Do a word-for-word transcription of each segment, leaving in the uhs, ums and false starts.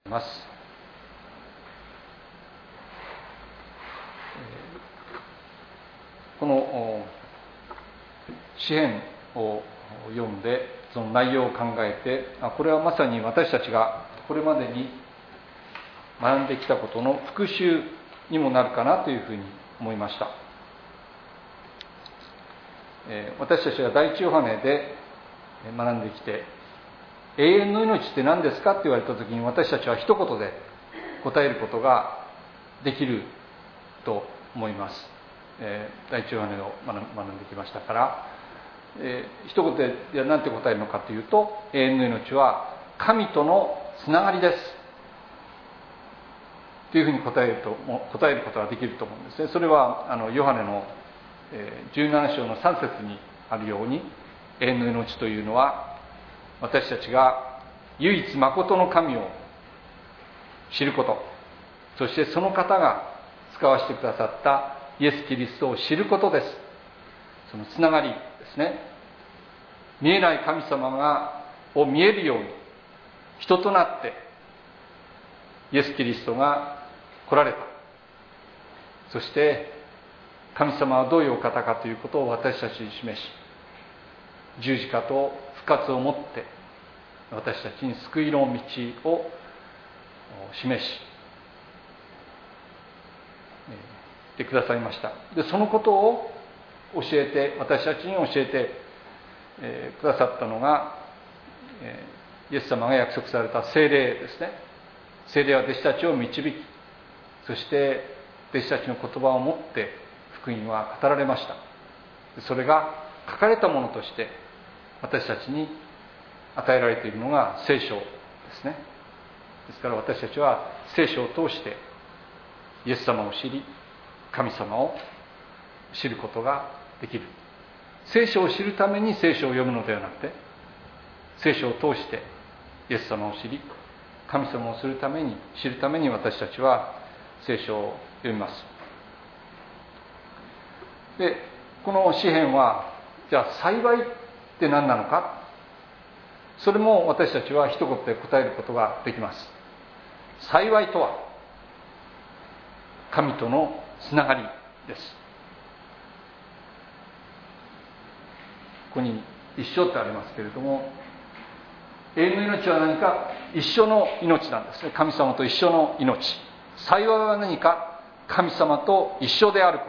ます。この詩編を読んでその内容を考えて、これはまさに私たちがこれまでに学んできたことの復習にもなるかなというふうに思いました。私たちが第一ヨハネで学んできて、永遠の命って何ですかって言われた時に、私たちは一言で答えることができると思います。第一ヨハネを学んできましたから、一言で何て答えるのかというと、永遠の命は神とのつながりですというふうに答えると答えることができると思うんですね。それはあのヨハネのじゅうなな章のさん節にあるように、永遠の命というのは私たちが唯一まことの神を知ること、そしてその方が使わせてくださったイエス・キリストを知ることです。そのつながりですね。見えない神様がを見えるように人となってイエス・キリストが来られた。そして神様はどういうお方かということを私たちに示し、十字架と復活をもって私たちに救いの道を示してくださいました。で、そのことを教えて、私たちに教えて、えー、くださったのが、えー、イエス様が約束された聖霊ですね。聖霊は弟子たちを導き、そして弟子たちの言葉をもって福音は語られました。それが書かれたものとして私たちに与えられているのが聖書ですね。ですから私たちは聖書を通してイエス様を知り、神様を知ることができる。聖書を知るために聖書を読むのではなくて、聖書を通してイエス様を知り、神様をするために知るために私たちは聖書を読みます。で、この詩編はじゃあ幸いって何なのか、それも私たちは一言で答えることができます。幸いとは神とのつながりです。ここに一生ってありますけれども、永遠の命は何か、一緒の命なんですね。神様と一緒の命。幸いは何か、神様と一緒であること、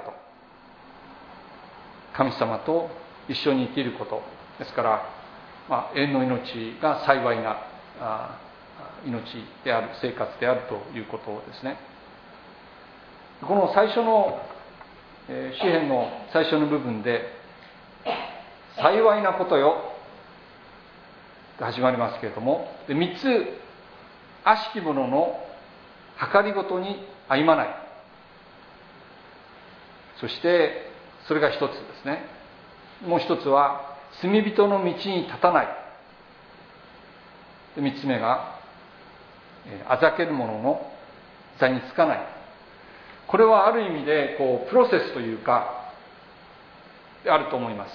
神様と一緒に生きることですから、まあ、永遠の命が幸いなあ命である、生活であるということですね。この最初の、えー、詩編の最初の部分で、幸いなことよが始まりますけれども、でみっつ、悪しき者の計りごとに歩まない、そしてそれが一つですね。もう一つは罪人の道に立たない。で三つ目があざける者の座につかない。これはある意味でこうプロセスというかあると思います。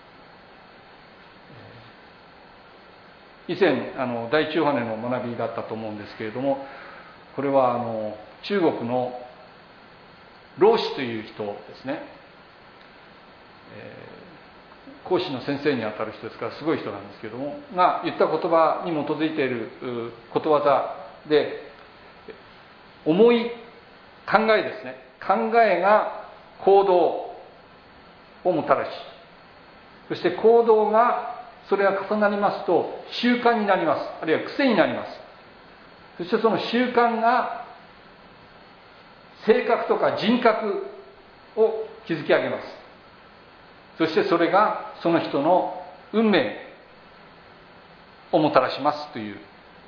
以前あの第一ヨハネの学びだったと思うんですけれども、これはあの中国の老子という人ですね、えー、講師の先生にあたる人ですからすごい人なんですけれども、が言った言葉に基づいていることわざで、思い考えですね、考えが行動をもたらし、そして行動がそれが重なりますと習慣になります。あるいは癖になります。そしてその習慣が性格とか人格を築き上げます。そしてそれがその人の運命をもたらしますという、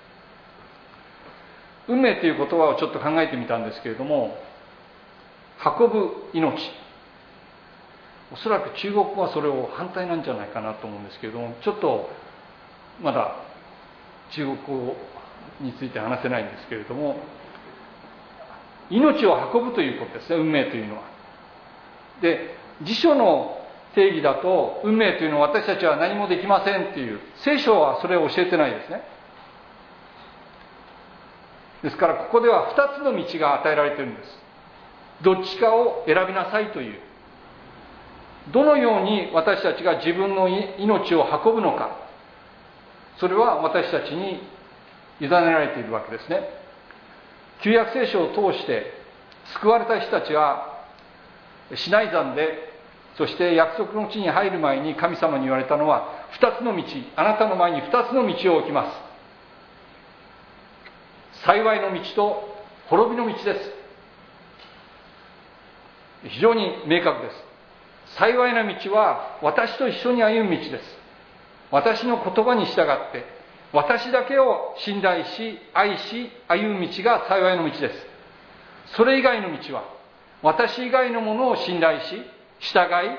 運命という言葉をちょっと考えてみたんですけれども、運ぶ命、おそらく中国語はそれを反対なんじゃないかなと思うんですけれども、ちょっとまだ中国語について話せないんですけれども、命を運ぶということですね、運命というのは。で、辞書の定義だと運命というのは私たちは何もできませんっていう、聖書はそれを教えてないですね。 ですからここではふたつの道が与えられているんです。どっちかを選びなさいという、どのように私たちが自分の命を運ぶのか、それは私たちに委ねられているわけですね。旧約聖書を通して救われた人たちはシナイ山で、そして約束の地に入る前に神様に言われたのは、二つの道、あなたの前に二つの道を置きます。幸いの道と滅びの道です。非常に明確です。幸いな道は私と一緒に歩む道です。私の言葉に従って、私だけを信頼し、愛し、歩む道が幸いの道です。それ以外の道は、私以外のものを信頼し、従い、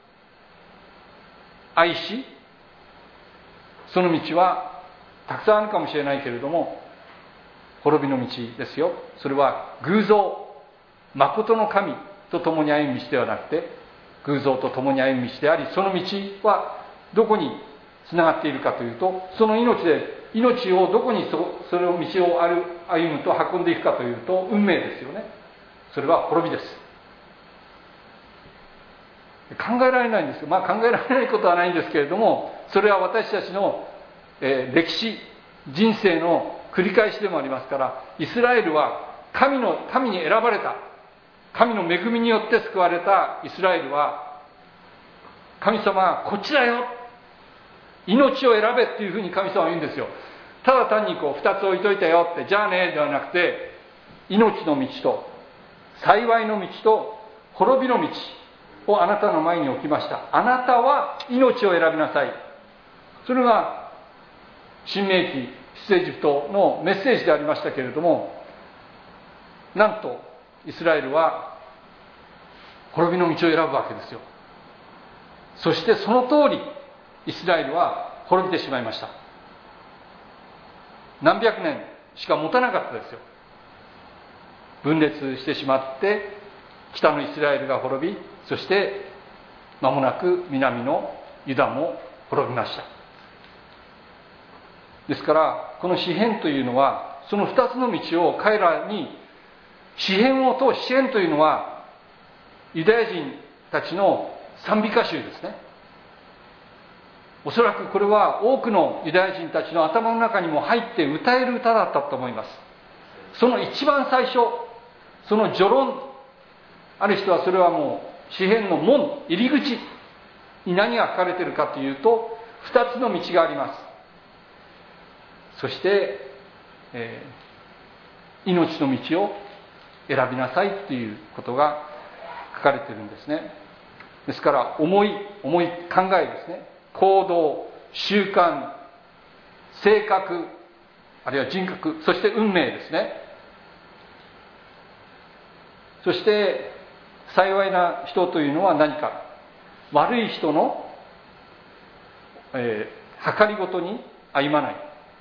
愛し、その道はたくさんあるかもしれないけれども、滅びの道ですよ。それは偶像、誠の神と共に歩む道ではなくて、偶像と共に歩む道であり、その道はどこにつながっているかというと、その命で、命をどこに そ, それを道を歩むと運んでいくかというと、運命ですよね。それは滅びです。考えられないんです。まあ考えられないことはないんですけれども、それは私たちの、えー、歴史、人生の繰り返しでもありますから、イスラエルは神の神に選ばれた、神の恵みによって救われたイスラエルは、神様はこっちだよ、命を選べっていうふうに神様は言うんですよ。ただ単にこう二つ置いといたよって、じゃあねではなくて、命の道と幸いの道と滅びの道をあなたの前に置きました。あなたは命を選びなさい。それが新明記出エジプトのメッセージでありましたけれども、なんとイスラエルは滅びの道を選ぶわけですよ。そしてその通りイスラエルは滅びてしまいました。何百年しか持たなかったですよ。分裂してしまって、北のイスラエルが滅び、そして間もなく南のユダも滅びました。ですからこの詩編というのは、その二つの道を彼らに、詩編を通し、詩編というのはユダヤ人たちの賛美歌集ですね。おそらくこれは多くのユダヤ人たちの頭の中にも入って歌える歌だったと思います。その一番最初、その序論、ある人はそれはもう詩編の門、入り口に何が書かれているかというと、二つの道があります。そして、えー、命の道を選びなさいということが書かれているんですね。ですから思い、思い、考えですね。行動、習慣、性格、あるいは人格、そして運命ですね。そして幸いな人というのは何か、悪い人の、えー、計りごとに歩まない。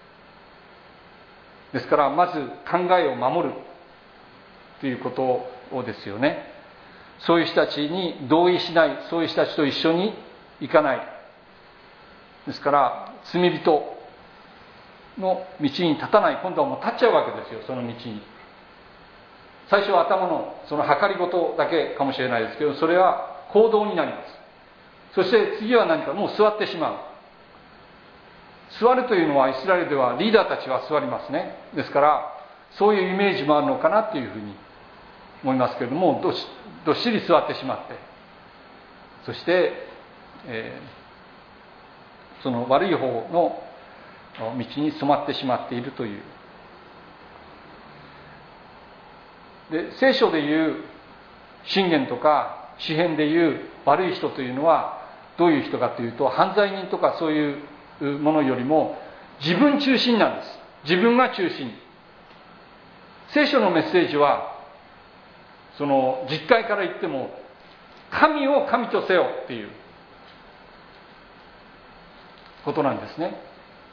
ですからまず考えを守るということをですよね。そういう人たちに同意しない、そういう人たちと一緒に行かない。ですから罪人の道に立たない。今度はもう立っちゃうわけですよ、その道に。最初は頭のその計りごとだけかもしれないですけど、それは行動になります。そして次は何か、もう座ってしまう。座るというのはイスラエルではリーダーたちは座りますね。ですからそういうイメージもあるのかなというふうに思いますけれども、ど っ, どっしり座ってしまって、そして、えー、その悪い方の道に染まってしまっているという。で、聖書でいう箴言とか詩編でいう悪い人というのはどういう人かというと、犯罪人とかそういうものよりも自分中心なんです。自分が中心。聖書のメッセージは、その実会から言っても、神を神とせよっていうことなんですね。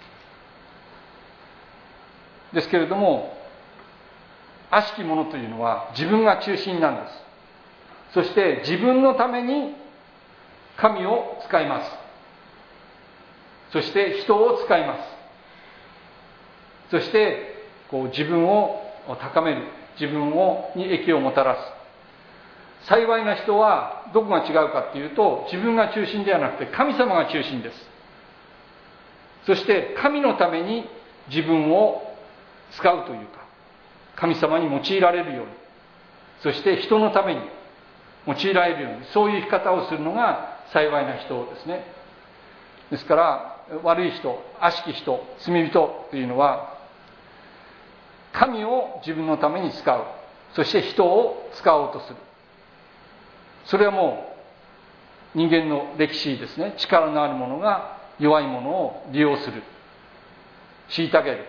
ですけれども、悪しき者というのは自分が中心なんです。そして自分のために神を使います。そして人を使います。そしてこう自分を高める、自分をに益をもたらす。幸いな人はどこが違うかっていうと、自分が中心ではなくて神様が中心です。そして神のために自分を使うというか、神様に用いられるように、そして人のために用いられるように、そういう生き方をするのが幸いな人ですね。ですから悪い人、悪しき人、罪人というのは、神を自分のために使う、そして人を使おうとする。それはもう人間の歴史ですね。力のある者が弱い者を利用する、虐げる。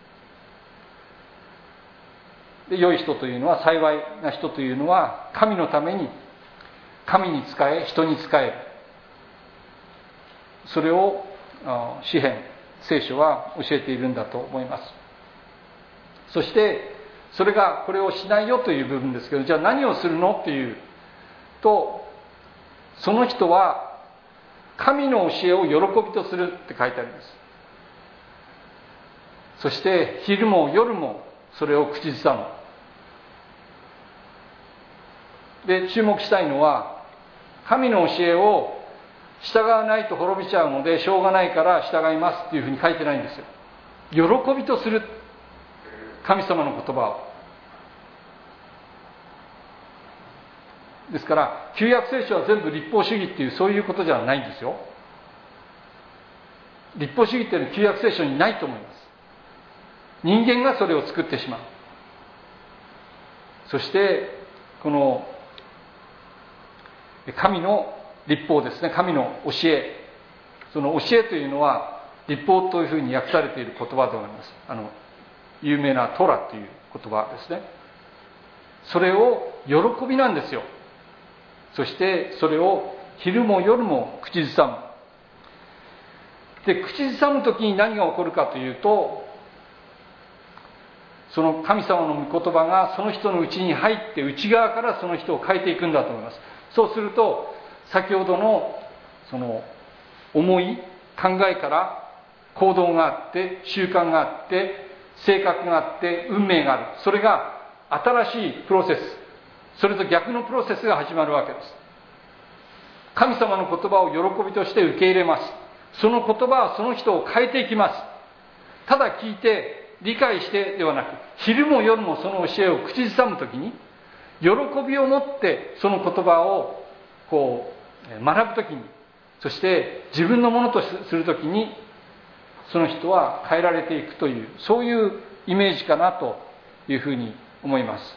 で、良い人というのは、幸いな人というのは、神のために、神に仕え、人に仕える。それを詩編、聖書は教えているんだと思います。そしてそれがこれをしないよという部分ですけど、じゃあ何をするのっていうと、その人は神の教えを喜びとするって書いてあります。そして昼も夜もそれを口ずさむ。で、注目したいのは、神の教えを従わないと滅びちゃうのでしょうがないから従いますっていうふうに書いてないんですよ。喜びとする、神様の言葉を。ですから旧約聖書は全部律法主義っていう、そういうことじゃないんですよ。律法主義っていうのは旧約聖書にないと思います。人間がそれを作ってしまう。そしてこの神の律法ですね、神の教え、その教えというのは律法というふうに訳されている言葉であります。あの有名なトラという言葉ですね。それを喜びなんですよ。そしてそれを昼も夜も口ずさむ。で、口ずさむ時に何が起こるかというと、その神様の御言葉がその人の内に入って内側からその人を変えていくんだと思います。そうすると先ほどのその思い、考えから行動があって、習慣があって、性格があって、運命がある。それが新しいプロセス、それと逆のプロセスが始まるわけです。神様の言葉を喜びとして受け入れます。その言葉はその人を変えていきます。ただ聞いて理解してではなく、昼も夜もその教えを口ずさむときに、喜びを持ってその言葉をこう学ぶときに、そして自分のものとするときに、その人は変えられていくという、そういうイメージかなというふうに思います。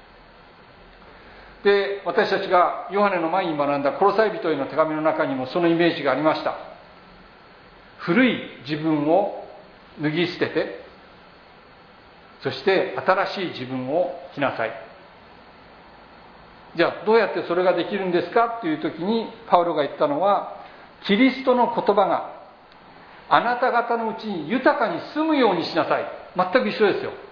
で、私たちがヨハネの前に学んだコロサイ人への手紙の中にもそのイメージがありました。古い自分を脱ぎ捨てて、そして新しい自分を着なさい。じゃあどうやってそれができるんですかという時に、パウロが言ったのは、キリストの言葉があなた方のうちに豊かに住むようにしなさい。全く一緒ですよ。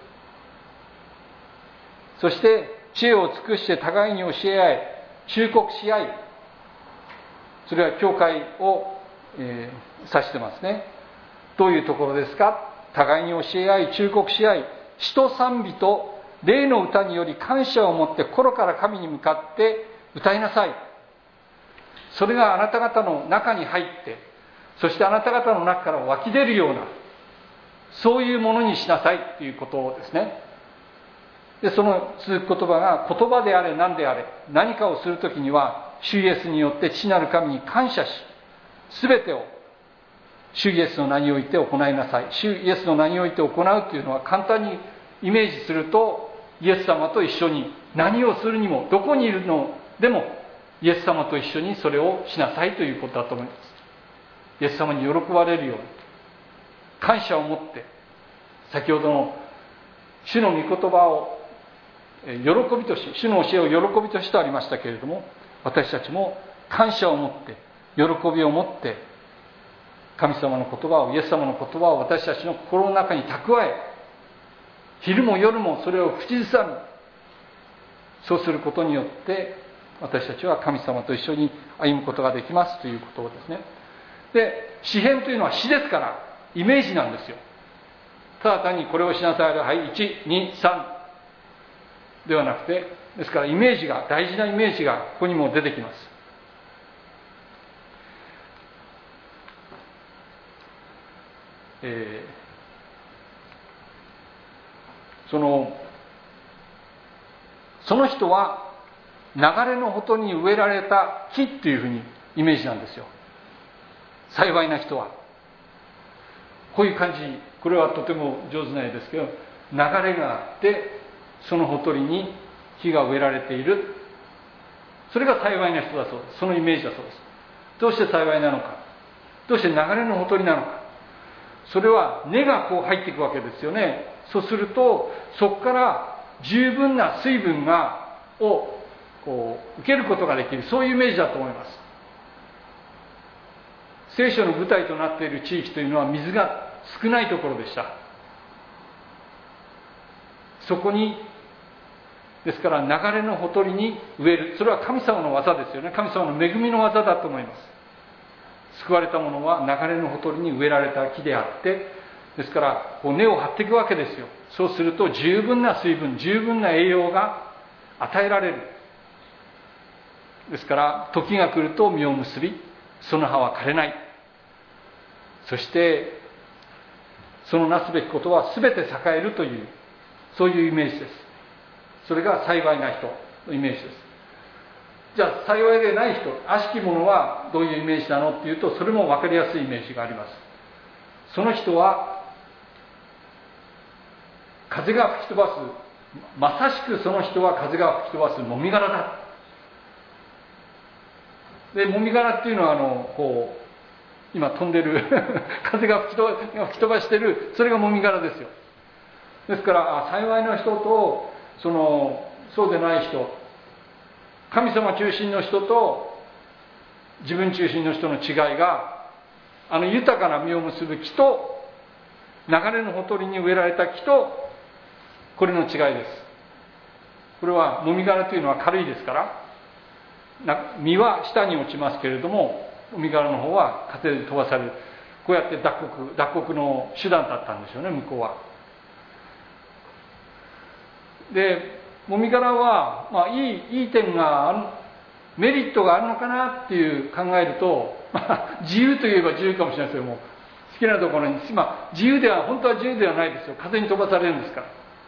そして知恵を尽くして互いに教え合い、忠告し合い、それは教会を、えー、指してますね。どういうところですか。互いに教え合い、忠告し合い、詩と賛美と霊の歌により感謝を持って心から神に向かって歌いなさい。それがあなた方の中に入って、そしてあなた方の中から湧き出るような、そういうものにしなさいということですね。で、その続く言葉が、言葉であれ何であれ、何かをするときには主イエスによって父なる神に感謝し、すべてを主イエスの名において行いなさい。主イエスの名において行うというのは、簡単にイメージすると、イエス様と一緒に何をするにも、どこにいるのでもイエス様と一緒にそれをしなさいということだと思います。イエス様に喜ばれるように感謝を持って、先ほどの主の御言葉を喜びとし、主の教えを喜びとしてありましたけれども、私たちも感謝を持って、喜びを持って、神様の言葉を、イエス様の言葉を私たちの心の中に蓄え、昼も夜もそれを口ずさみ、そうすることによって私たちは神様と一緒に歩むことができますということですね。で、詩編というのは詩ですから、イメージなんですよ。ただ単にこれをしなさい、はい、いち、に、さん、 ではなくて、ですからイメージが、大事なイメージがここにも出てきます。えー、そのその人は流れのほとに植えられた木っていうふうにイメージなんですよ。幸いな人はこういう感じ。これはとても上手な絵ですけど、流れがあってそのほとりに木が植えられている、それが幸いな人だそうです。そのイメージだそうです。どうして幸いなのか、どうして流れのほとりなのか。それは根がこう入っていくわけですよね。そうするとそこから十分な水分がをこう受けることができる、そういうイメージだと思います。聖書の舞台となっている地域というのは水が少ないところでした。そこにですから流れのほとりに植える、それは神様の技ですよね。神様の恵みの技だと思います。救われたものは流れのほとりに植えられた木であって、ですからこう根を張っていくわけですよ。そうすると十分な水分、十分な栄養が与えられる。ですから時が来ると実を結び、その葉は枯れない。そしてそのなすべきことは全て栄えるという、そういうイメージです。それが幸いな人のイメージです。じゃあ幸いでない人、悪しき者はどういうイメージなのっていうと、それも分かりやすいイメージがあります。その人は風が吹き飛ばす、まさしくその人は風が吹き飛ばすもみ殻だ。でもみ殻っていうのはあのこう今飛んでる風が吹き飛ば、吹き飛ばしてる、それがもみ殻ですよ。ですから幸いな人とそのそうでない人、神様中心の人と自分中心の人の違いが、あの豊かな実を結ぶ木と流れのほとりに植えられた木と、これの違いです。これはもみ殻というのは軽いですから、実は下に落ちますけれども、もみ殻の方は風で飛ばされる。こうやって脱穀脱穀の手段だったんですよね、向こうは。でもみ殻は、まあ、いいいい点がある、メリットがあるのかなっていう考えると、まあ、自由といえば自由かもしれないですけども、好きなところに、まあ、自由では本当は自由ではないですよ。風に飛ばされるんですから。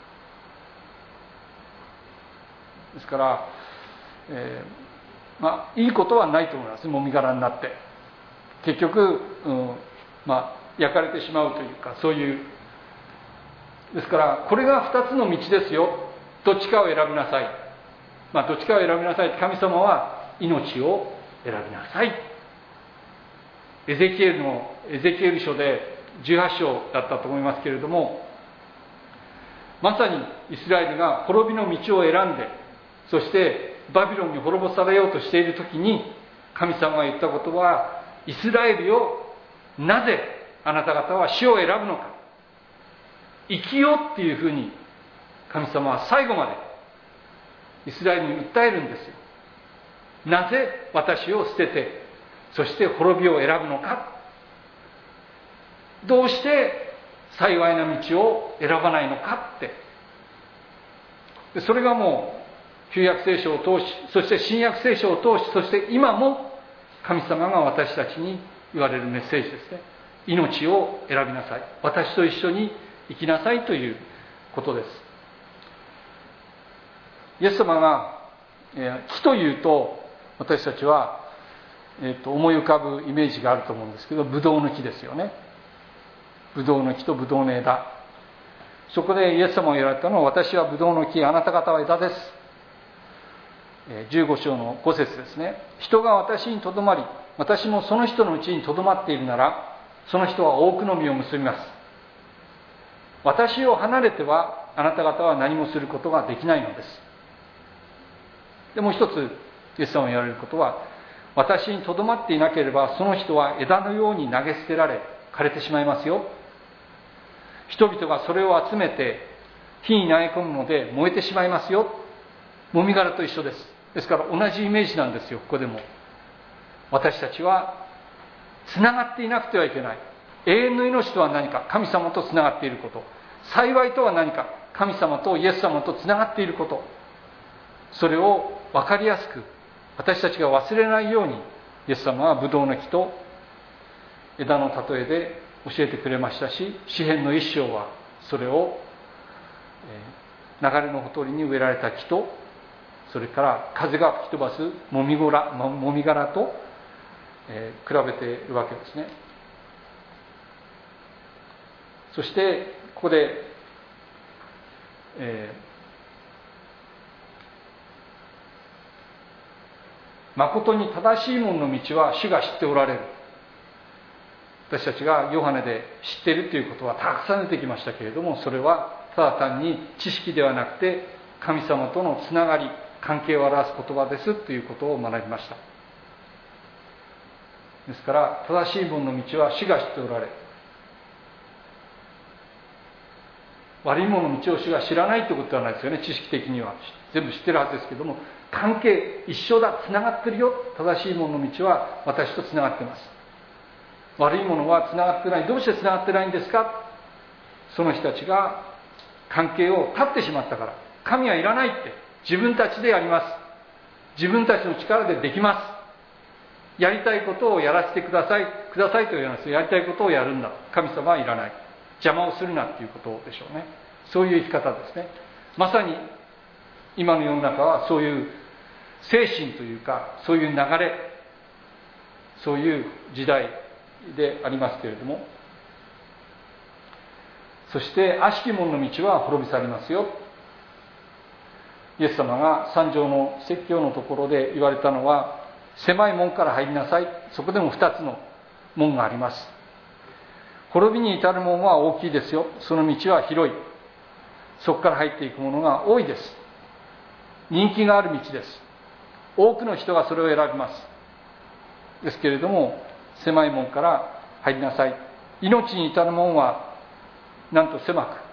ですから、えー、まあいいことはないと思います。もみ殻になって結局、うん、まあ焼かれてしまうというか、そういう。ですからこれが二つの道ですよ。どっちかを選びなさい。まあどっちかを選びなさい。神様は命を選びなさい。エゼキエルのエゼキエル書でじゅうはち章だったと思いますけれども、まさにイスラエルが滅びの道を選んで、そしてバビロンに滅ぼされようとしている時に、神様が言ったことは、イスラエルよ、なぜあなた方は死を選ぶのか、生きようっていうふうに神様は最後までイスラエルに訴えるんですよ。なぜ私を捨てて、そして滅びを選ぶのか、どうして幸いな道を選ばないのかって。でそれがもう旧約聖書を通し、そして新約聖書を通し、そして今も神様が私たちに言われるメッセージですね。命を選びなさい、私と一緒に生きなさいということです。イエス様が、えー、木というと、私たちは、えー、と思い浮かぶイメージがあると思うんですけど、ブドウの木ですよね。ブドウの木とブドウの枝。そこでイエス様が言われたのは、私はブドウの木、あなた方は枝です。じゅうご章のご節ですね。人が私にとどまり、私もその人のうちにとどまっているなら、その人は多くの実を結びます。私を離れてはあなた方は何もすることができないのです。でもう一つイエス様が言われることは、私にとどまっていなければその人は枝のように投げ捨てられ枯れてしまいますよ。人々がそれを集めて火に投げ込むので燃えてしまいますよ。もみ殻と一緒です。ですから同じイメージなんですよ。ここでも私たちはつながっていなくてはいけない。永遠の命とは何か、神様とつながっていること。幸いとは何か、神様とイエス様とつながっていること。 それを分かりやすく私たちが忘れないようにイエス様はブドウの木と枝の例えで教えてくれましたし、詩編の一章はそれを流れのほとりに植えられた木と、それから風が吹き飛ばすもみ殻、もみ殻と、えー、比べているわけですね。そしてここで、えー、誠に正しいものの道は主が知っておられる。私たちがヨハネで知っているということはたくさん出てきましたけれども、それはただ単に知識ではなくて神様とのつながり、関係を表す言葉ですということを学びました。ですから正しいものの道は主が知っておられる。悪いものの道を主が知らないということではないですよね。知識的には全部知ってるはずですけども、関係一緒だ、つながってるよ。正しいものの道は私とつながっています。悪いものはつながってない。どうしてつながってないんですか？その人たちが関係を断ってしまったから。神はいらないって自分たちでやります。自分たちの力でできます。やりたいことをやらせてくださいくださいと言います。やりたいことをやるんだ。神様はいらない。邪魔をするなっていうことでしょうね。そういう生き方ですね。まさに今の世の中はそういう精神というか、そういう流れ、そういう時代でありますけれども、そして悪しき者の道は滅び去りますよ。イエス様が三条の説教のところで言われたのは、狭い門から入りなさい。そこでも二つの門があります。滅びに至る門は大きいですよ。その道は広い。そこから入っていくものが多いです。人気がある道です。多くの人がそれを選びます。ですけれども、狭い門から入りなさい。命に至る門はなんと狭く、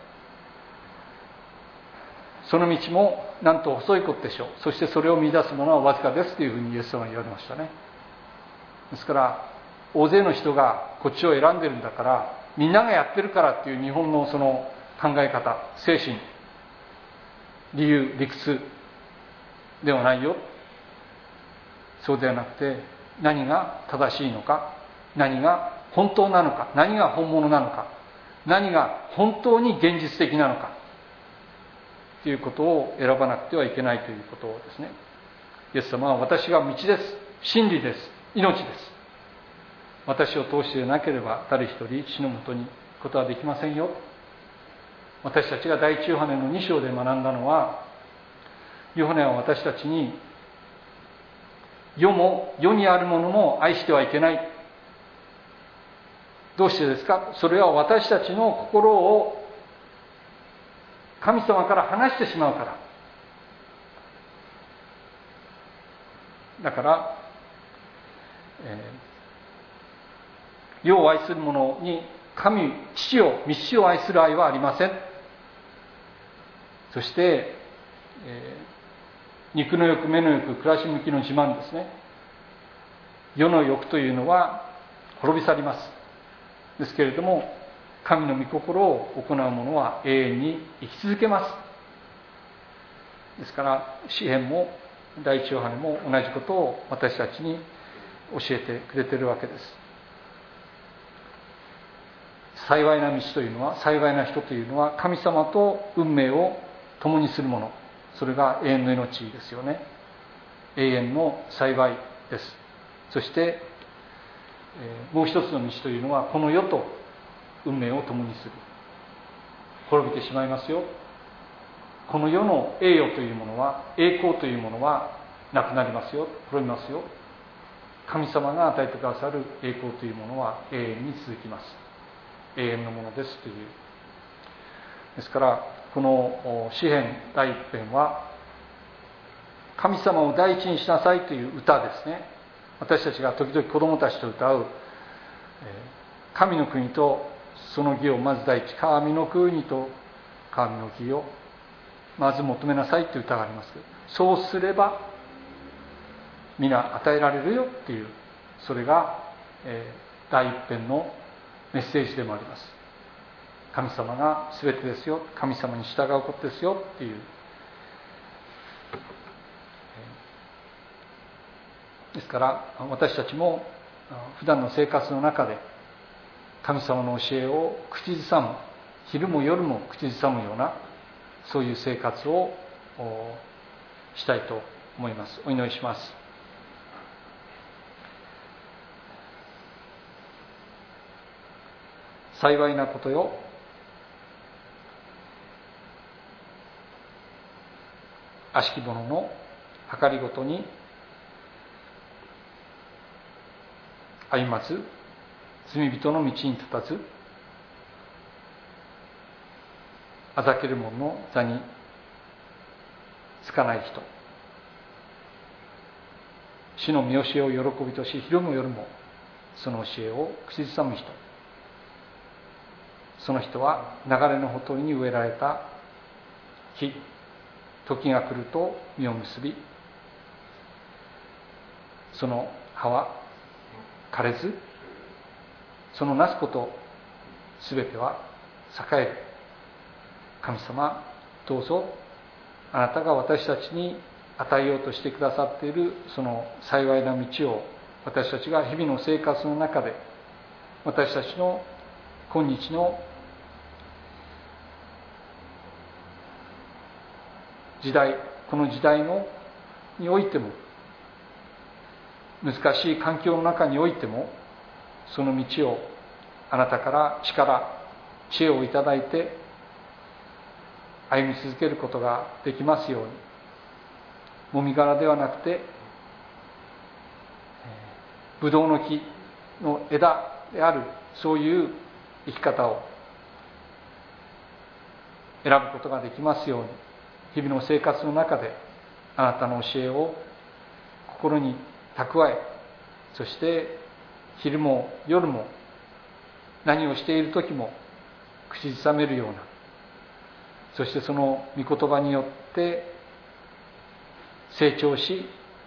その道もなんと細いことでしょう。そしてそれを見出すものはわずかですというふうにイエス様は言われましたね。ですから大勢の人がこっちを選んでるんだから、みんながやってるからっていう日本のその考え方、精神、理由、理屈ではないよ。そうではなくて、何が正しいのか、何が本当なのか、何が本物なのか、何が本当に現実的なのかということを選ばなくてはいけないということですね。イエス様は、私が道です、真理です、命です。私を通してでなければ誰一人死のもとに行くことはできませんよ。私たちが第一ヨハネのに章で学んだのは、ヨハネは私たちに、世も世にあるものも愛してはいけない。どうしてですか？それは私たちの心を神様から離してしまうから。だから、えー、世を愛する者に神、父を、御父を愛する愛はありません。そして、えー、肉の欲、目の欲、暮らし向きの自慢ですね。世の欲というのは滅び去ります。ですけれども、神の御心を行う者は永遠に生き続けます。ですから詩編も第一ヨハネも同じことを私たちに教えてくれているわけです。幸いな道というのは、幸いな人というのは、神様と運命を共にする者、それが永遠の命ですよね。永遠の幸いです。そしてもう一つの道というのは、この世と運命を共にする。滅びてしまいますよ。この世の栄誉というものは、栄光というものはなくなりますよ。滅びますよ。神様が与えてくださる栄光というものは永遠に続きます。永遠のものですという。ですからこの詩編第一編は、神様を第一にしなさいという歌ですね。私たちが時々子供たちと歌う、神の国とその義をまず第一、神の国と神の義をまず求めなさいという歌があります。そうすれば皆与えられるよっていう、それが第一編のメッセージでもあります。神様が全てですよ、神様に従うことですよっていう、 から私たちも普段の生活の中で神様の教えを口ずさむ、昼も夜も口ずさむようなそういう生活をしたいと思います。お祈りします。幸いなことよ、悪しき者の計りごとに歩まず、罪人の道に立たず、あざける者の座につかない人、主の見教えを喜びとし、昼も夜もその教えを口ずさむ人、その人は流れのほとりに植えられた木、時が来ると実を結び、その葉は枯れず、そのなすことすべては栄える。神様、どうぞあなたが私たちに与えようとしてくださっているその幸いな道を、私たちが日々の生活の中で、私たちの今日の時代、この時代のにおいても、難しい環境の中においても、その道をあなたから力、知恵をいただいて歩み続けることができますように、もみ殻ではなくてブドウの木の枝である、そういう生き方を選ぶことができますように、日々の生活の中であなたの教えを心に蓄え、そして昼も夜も何をしている時も口ずさめるような、そしてその御言葉によって成長し、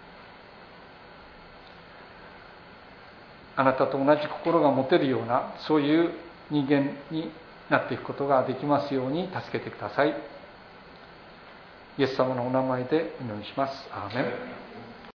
あなたと同じ心が持てるような、そういう人間になっていくことができますように助けてください。イエス様のお名前でお祈りします。アーメン。